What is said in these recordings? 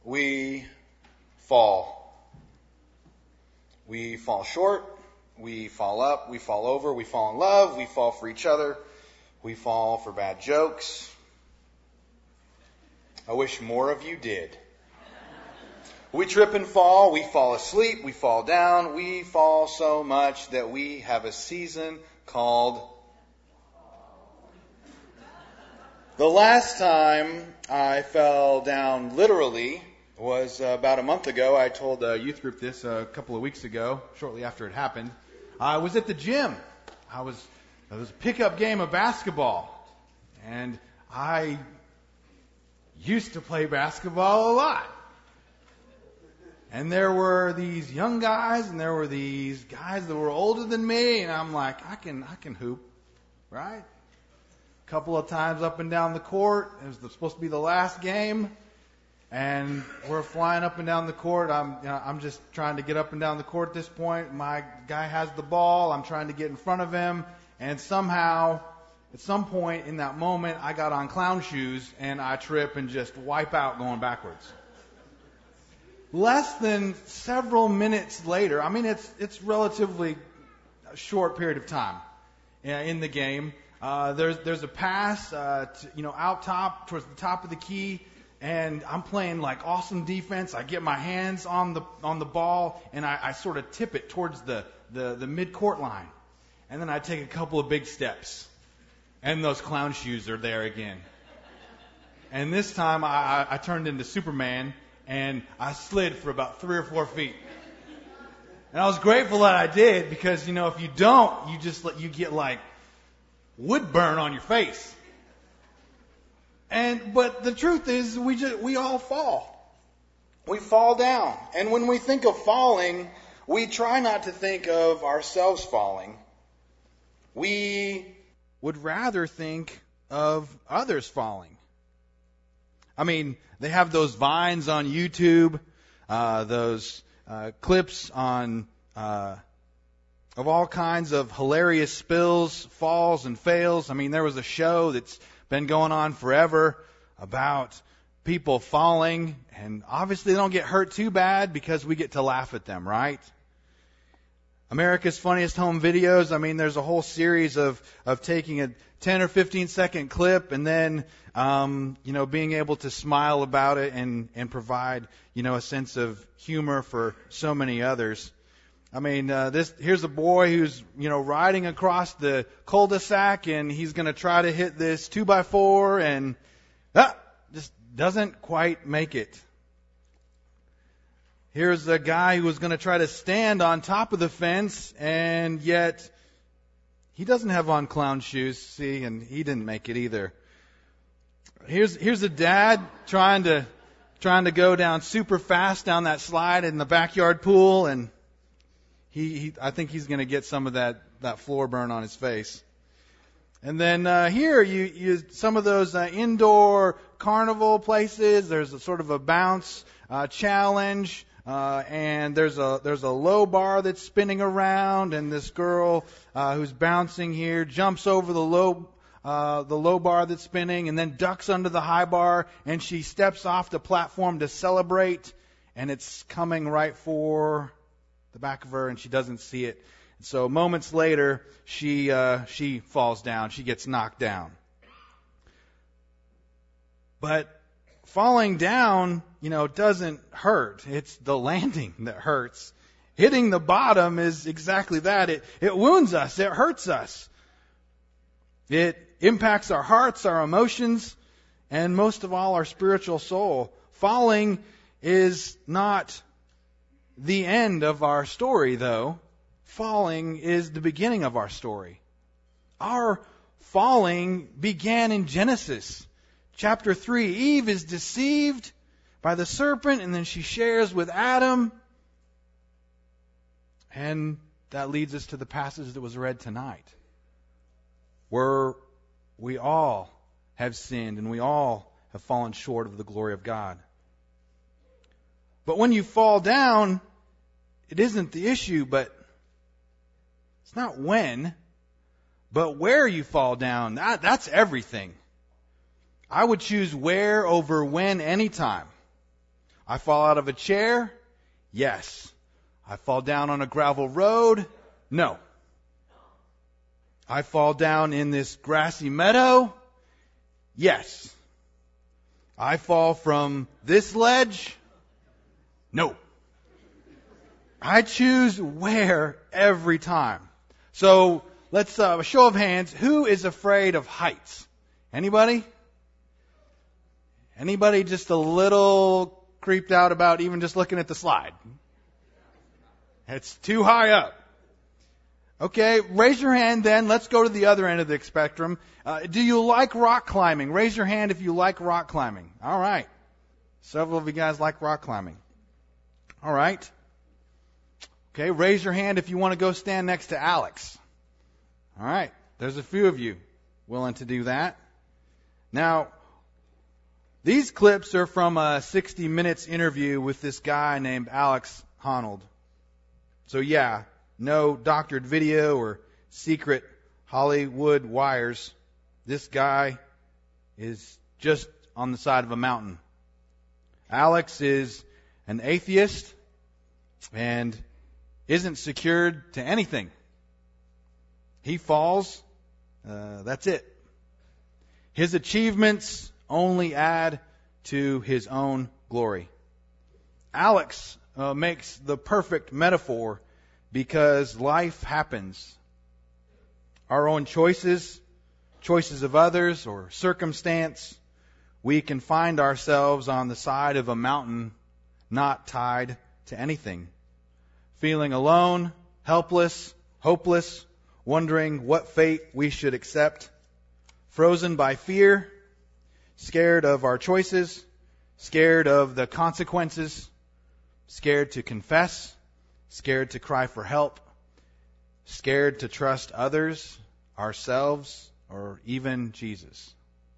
we fall. We fall short, we fall up, we fall over, we fall in love, we fall for each other, we fall for bad jokes. I wish more of you did. We trip and fall, we fall asleep, we fall down, we fall so much that we have a season called... The last time I fell down literally was about a month ago. I told a youth group this a couple of weeks ago, shortly after it happened. I was at the gym. It was a pickup game of basketball. And I used to play basketball a lot. And there were these young guys and there were these guys that were older than me. And I'm like, I can hoop, right? A couple of times up and down the court. It was supposed to be the last game. And we're flying up and down the court. I'm just trying to get up and down the court at this point. My guy has the ball. I'm trying to get in front of him. And somehow, at some point in that moment, I got on clown shoes and I trip and just wipe out going backwards. Less than several minutes later, it's relatively a short period of time in the game. There's a pass, out top towards the top of the key, and I'm playing like awesome defense. I get my hands on the ball, and I sort of tip it towards the mid-court line, and then I take a couple of big steps, and those clown shoes are there again. And this time I turned into Superman, and I slid for about 3 or 4 feet. And I was grateful that I did, because if you don't, you get like wood burn on your face. But the truth is, we all fall. We fall down. And when we think of falling, we try not to think of ourselves falling. We would rather think of others falling. They have those vines on YouTube, those clips on of all kinds of hilarious spills, falls, and fails. There was a show that's been going on forever about people falling, and obviously they don't get hurt too bad because we get to laugh at them, right? America's Funniest Home Videos, there's a whole series of taking a 10 or 15 second clip and then, being able to smile about it and provide, a sense of humor for so many others. Here's a boy who's, riding across the cul-de-sac, and he's going to try to hit this 2x4 and just doesn't quite make it. Here's a guy who was going to try to stand on top of the fence, and yet he doesn't have on clown shoes, see, and he didn't make it either. Here's a dad trying to go down super fast down that slide in the backyard pool, and I think he's going to get some of that floor burn on his face. And then here, you some of those indoor carnival places. There's a sort of a bounce challenge, and there's a low bar that's spinning around, and this girl who's bouncing here jumps over the low bar that's spinning, and then ducks under the high bar, and she steps off the platform to celebrate, and it's coming right for the back of her, and she doesn't see it. So moments later, she falls down. She gets knocked down. But falling down, doesn't hurt. It's the landing that hurts. Hitting the bottom is exactly that. It wounds us. It hurts us. It impacts our hearts, our emotions, and most of all, our spiritual soul. Falling is not the end of our story, though. Falling is the beginning of our story. Our falling began in Genesis chapter 3. Eve is deceived by the serpent, and then she shares with Adam. And that leads us to the passage that was read tonight, where we all have sinned and we all have fallen short of the glory of God. But when you fall down, it isn't the issue, but it's not when, but where you fall down. That's everything. I would choose where over when anytime. I fall out of a chair? Yes. I fall down on a gravel road? No. I fall down in this grassy meadow? Yes. I fall from this ledge? No. I choose where every time. So let's a show of hands. Who is afraid of heights? Anybody? Anybody just a little creeped out about even just looking at the slide? It's too high up. Okay, raise your hand then. Let's go to the other end of the spectrum. Do you like rock climbing? Raise your hand if you like rock climbing. All right. Several of you guys like rock climbing. All right. Okay, raise your hand if you want to go stand next to Alex. All right. There's a few of you willing to do that. Now, these clips are from a 60 Minutes interview with this guy named Alex Honnold. So yeah, no doctored video or secret Hollywood wires. This guy is just on the side of a mountain. Alex is an atheist and isn't secured to anything. He falls, that's it. His achievements only add to his own glory. Alex makes the perfect metaphor because life happens. Our own choices of others, or circumstance, we can find ourselves on the side of a mountain not tied to anything. Feeling alone, helpless, hopeless, wondering what fate we should accept, frozen by fear, scared of our choices, scared of the consequences, scared to confess, scared to cry for help, scared to trust others, ourselves, or even Jesus.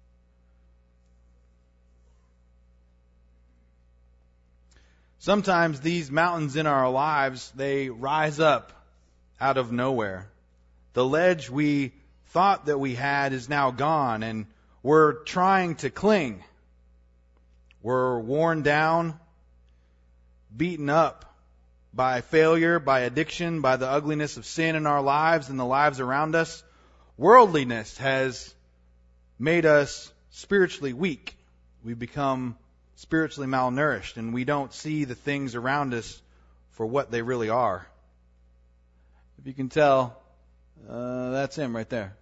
Sometimes these mountains in our lives, they rise up out of nowhere. The ledge we thought that we had is now gone, and we're trying to cling. We're worn down, beaten up by failure, by addiction, by the ugliness of sin in our lives and the lives around us. Worldliness has made us spiritually weak. We become spiritually malnourished, and we don't see the things around us for what they really are. If you can tell, that's him right there.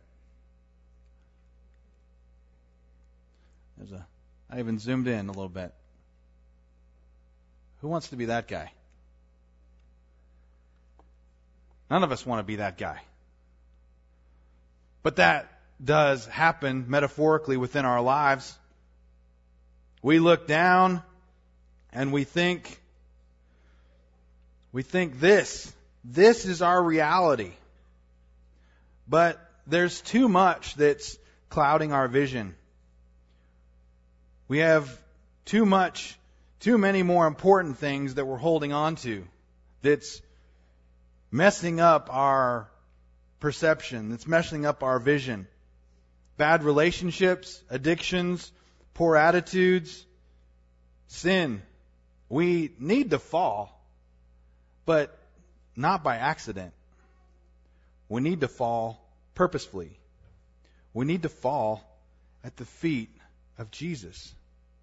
I even zoomed in a little bit. Who wants to be that guy? None of us want to be that guy. But that does happen metaphorically within our lives. We look down and we think this is our reality. But there's too much that's clouding our vision. We have too many more important things that we're holding on to that's messing up our perception, that's messing up our vision. Bad relationships, addictions, poor attitudes, sin. We need to fall, but not by accident. We need to fall purposefully. We need to fall at the feet of Jesus.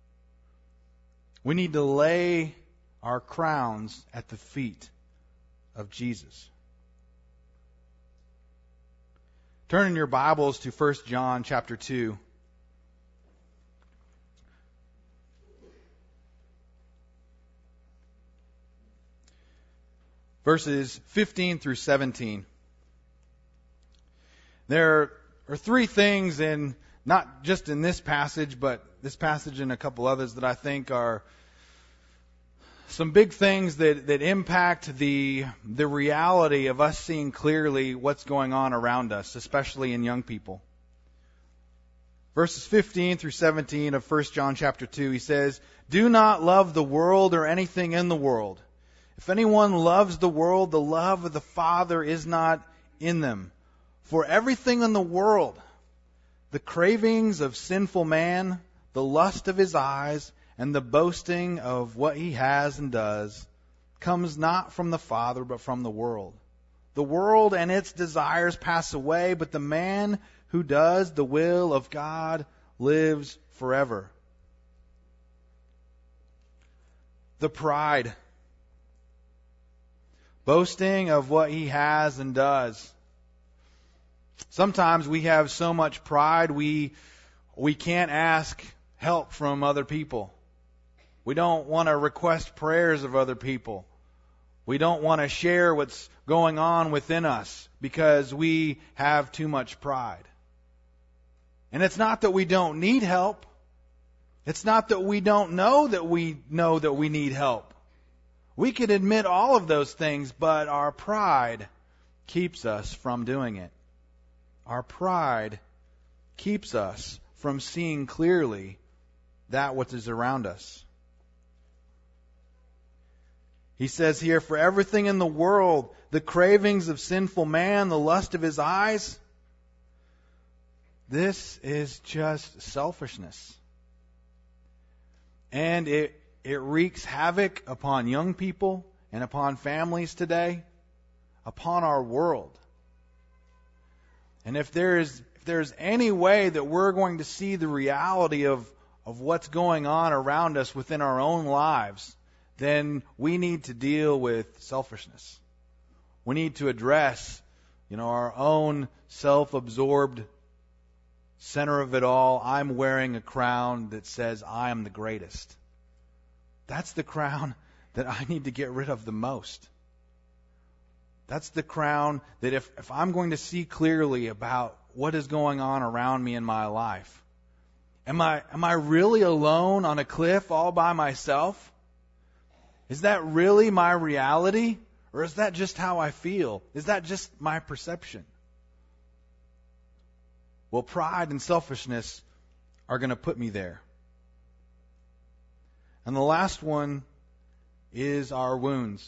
We need to lay our crowns at the feet of Jesus. Turn in your Bibles to 1 John chapter 2. Verses 15 through 17. There are three things in, not just in this passage, but this passage and a couple others that I think are some big things that impact the reality of us seeing clearly what's going on around us, especially in young people. Verses 15 through 17 of 1 John chapter 2, he says, "Do not love the world or anything in the world. If anyone loves the world, the love of the Father is not in them. For everything in the world, the cravings of sinful man, the lust of his eyes, and the boasting of what he has and does comes not from the Father, but from the world. The world and its desires pass away, but the man who does the will of God lives forever. The pride. Boasting of what he has and does. Sometimes we have so much pride we can't ask help from other people. We don't want to request prayers of other people. We don't want to share what's going on within us because we have too much pride. And it's not that we don't need help. It's not that we don't know that we need help. We can admit all of those things, but our pride keeps us from doing it. Our pride keeps us from seeing clearly that which is around us. He says here, for everything in the world, the cravings of sinful man, the lust of his eyes, this is just selfishness. And it wreaks havoc upon young people and upon families today, upon our world. And if there's any way that we're going to see the reality of what's going on around us within our own lives, then we need to deal with selfishness. We need to address, our own self-absorbed center of it all. I'm wearing a crown that says I am the greatest. That's the crown that I need to get rid of the most. That's the crown that if I'm going to see clearly about what is going on around me in my life, am I really alone on a cliff all by myself? Is that really my reality? Or is that just how I feel? Is that just my perception? Well, pride and selfishness are going to put me there. And the last one is our wounds.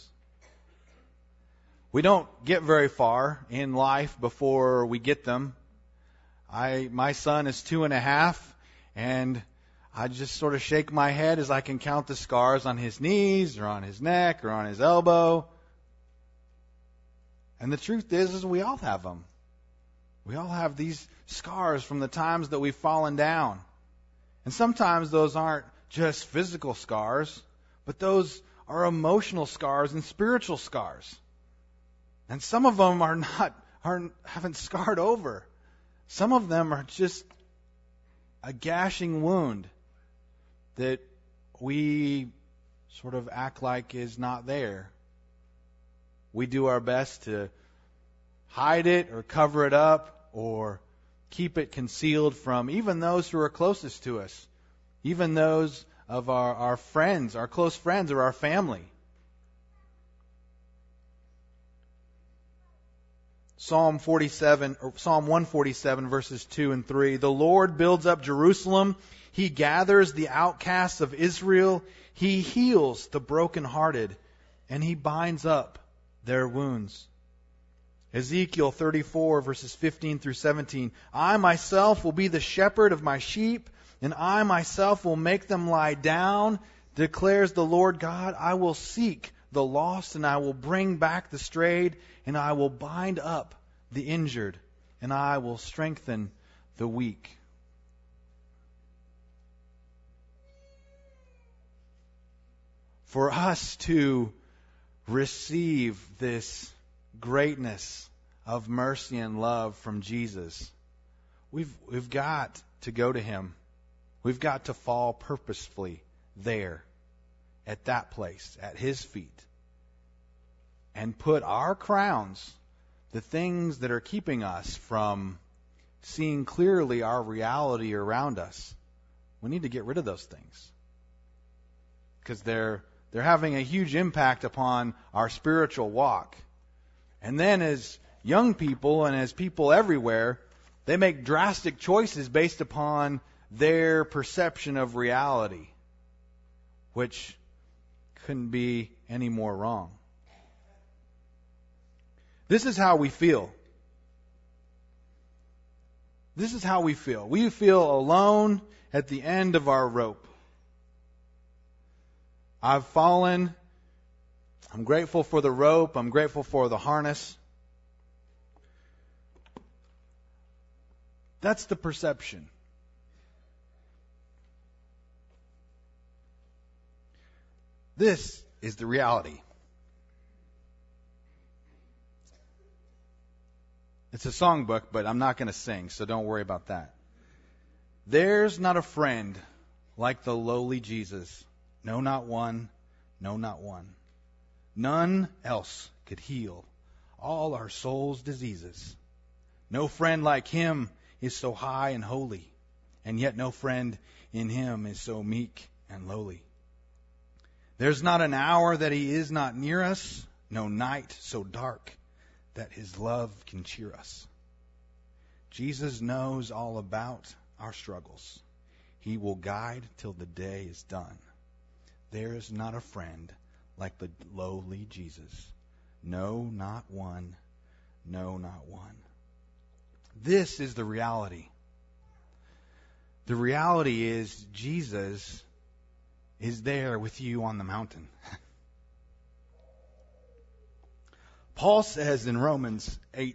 We don't get very far in life before we get them. My son is 2.5, and I just sort of shake my head as I can count the scars on his knees or on his neck or on his elbow. And the truth is we all have them. We all have these scars from the times that we've fallen down. And sometimes those aren't just physical scars, but those are emotional scars and spiritual scars. And some of them haven't scarred over. Some of them are just a gashing wound that we sort of act like is not there. We do our best to hide it or cover it up or keep it concealed from even those who are closest to us, even those of our friends, our close friends or our family. Psalm 147 verses 2 and 3. The Lord builds up Jerusalem. He gathers the outcasts of Israel. He heals the brokenhearted, and he binds up their wounds. Ezekiel 34 verses 15 through 17. I myself will be the shepherd of my sheep, and I myself will make them lie down, declares the Lord God. I will seek the lost, and I will bring back the strayed, and I will bind up the injured, and I will strengthen the weak. For us to receive this greatness of mercy and love from Jesus, we've got to go to Him. We've got to fall purposefully there, at that place, at His feet, and put our crowns, the things that are keeping us from seeing clearly our reality around us. We need to get rid of those things, because they're having a huge impact upon our spiritual walk. And then as young people and as people everywhere, they make drastic choices based upon their perception of reality, which couldn't be any more wrong. This is how we feel. This is how we feel. We feel alone at the end of our rope. I've fallen. I'm grateful for the rope. I'm grateful for the harness. That's the perception. This is the reality. It's a songbook, but I'm not going to sing, so don't worry about that. There's not a friend like the lowly Jesus. No, not one. No, not one. None else could heal all our soul's diseases. No friend like him is so high and holy, and yet no friend in him is so meek and lowly. There's not an hour that he is not near us, no night so dark that his love can cheer us. Jesus knows all about our struggles. He will guide till the day is done. There is not a friend like the lowly Jesus. No, not one. No, not one. This is the reality. The reality is Jesus is there with you on the mountain. Paul says in Romans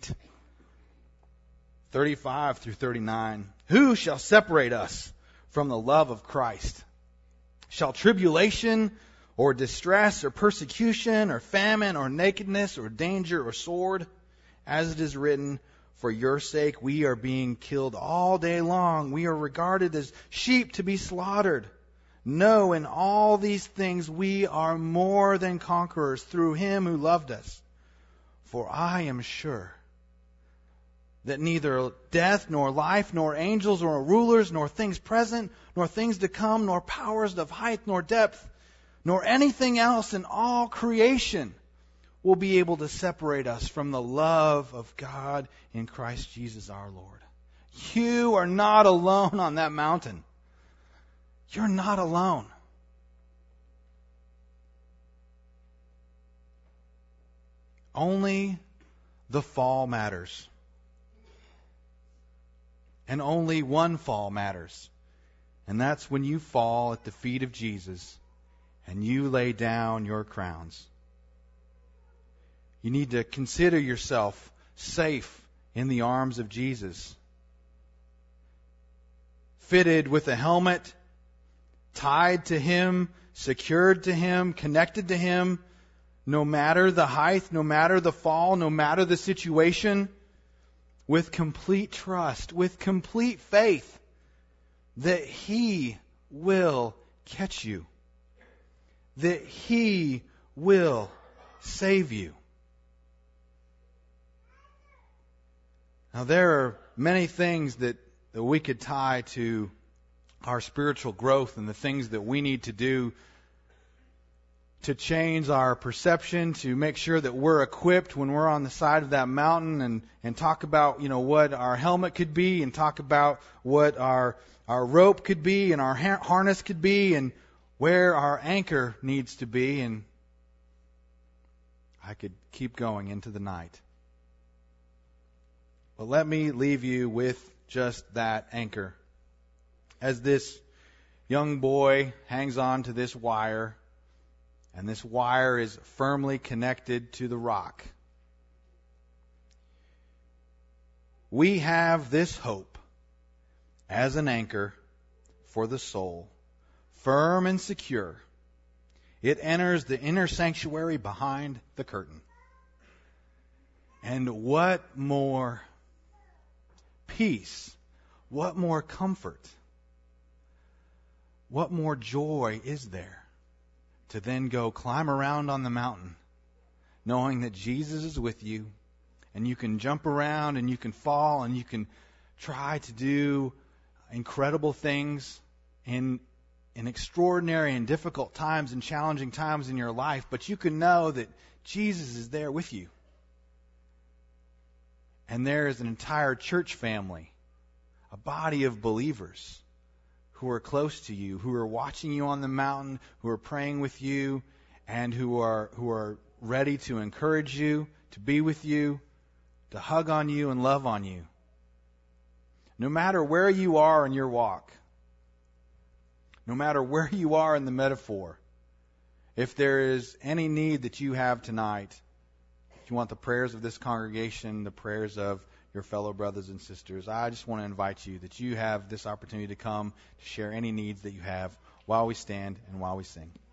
8:35 through 39, who shall separate us from the love of Christ? Shall tribulation or distress or persecution or famine or nakedness or danger or sword? As it is written, for your sake we are being killed all day long. We are regarded as sheep to be slaughtered. No, in all these things we are more than conquerors through him who loved us. For I am sure that neither death, nor life, nor angels, nor rulers, nor things present, nor things to come, nor powers of height, nor depth, nor anything else in all creation will be able to separate us from the love of God in Christ Jesus our Lord. You are not alone on that mountain. You're not alone. Only the fall matters. And only one fall matters. And that's when you fall at the feet of Jesus and you lay down your crowns. You need to consider yourself safe in the arms of Jesus. Fitted with a helmet, tied to him, secured to him, connected to him, no matter the height, no matter the fall, no matter the situation, with complete trust, with complete faith that he will catch you, that he will save you. Now, there are many things that we could tie to our spiritual growth and the things that we need to do to change our perception, to make sure that we're equipped when we're on the side of that mountain, and talk about, what our helmet could be, and talk about what our rope could be, and our harness could be, and where our anchor needs to be. And I could keep going into the night. But let me leave you with just that anchor. As this young boy hangs on to this wire, and this wire is firmly connected to the rock, we have this hope as an anchor for the soul, firm and secure. It enters the inner sanctuary behind the curtain. And what more peace, what more comfort, what more joy is there to then go climb around on the mountain, knowing that Jesus is with you, and you can jump around and you can fall and you can try to do incredible things in extraordinary and difficult times and challenging times in your life, but you can know that Jesus is there with you. And there is an entire church family, a body of believers who are close to you, who are watching you on the mountain, who are praying with you, and who are ready to encourage you, to be with you, to hug on you and love on you. No matter where you are in your walk, no matter where you are in the metaphor, If there is any need that you have tonight, if you want the prayers of this congregation, the prayers of your fellow brothers and sisters, I just want to invite you that you have this opportunity to come to share any needs that you have while we stand and while we sing.